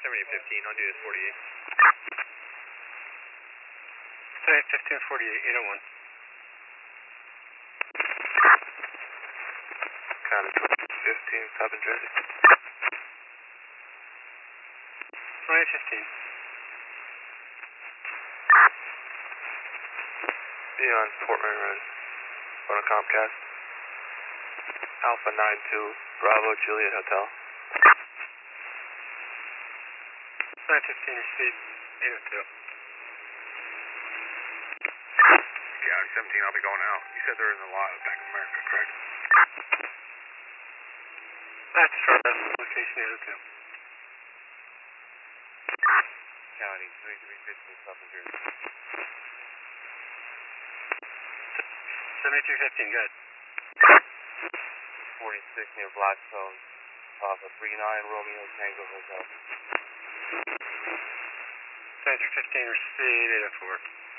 7015, I'll do this 48. 1548, 801. Kind of 15, South Jersey. 2815. Be on Portman Run, on a Comcast. Alpha 92, Bravo, Juliet Hotel. 915, your speed, 802. Yeah, 17, I'll be going out. You said there isn't a lot of Bank of America, correct? That's for location 802. County, 3315, South Jersey. 7315, good. 46 near Blackstone, Alpha 39, Romeo Tango Hotel. 7315, your speed, 804.